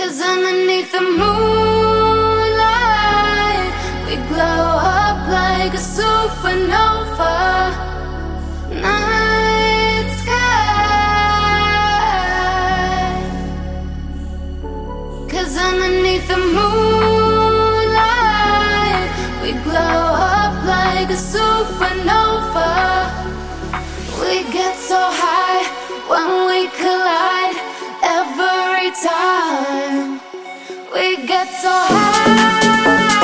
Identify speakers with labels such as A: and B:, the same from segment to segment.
A: 'Cause underneath the moonlight, we glow up like a supernova. Night sky. 'Cause underneath the moonlight, we glow up like a supernova. We get so high when we collide. Every time we get so high,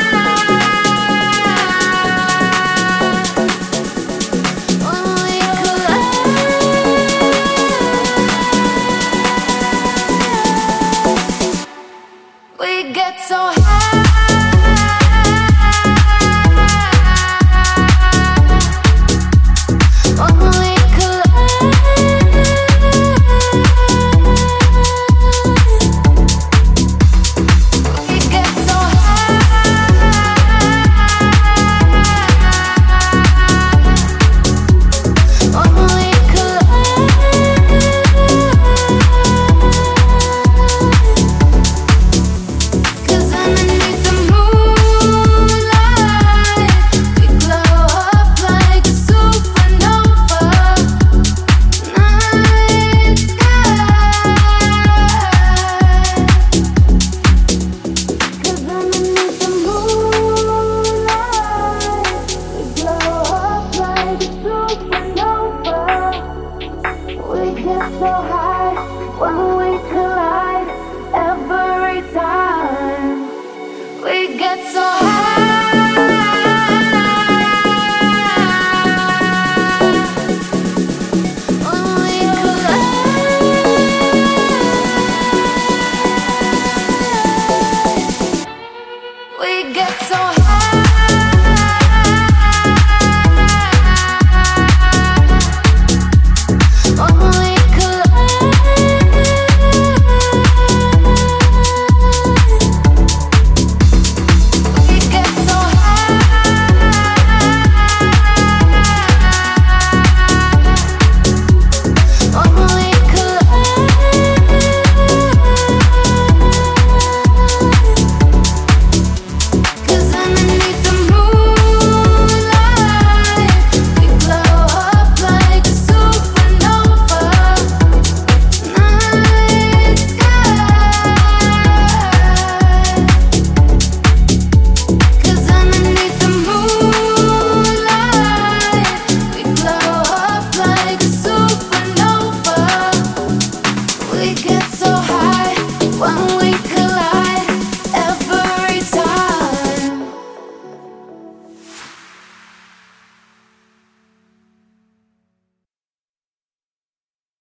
A: when we collide, we get so high.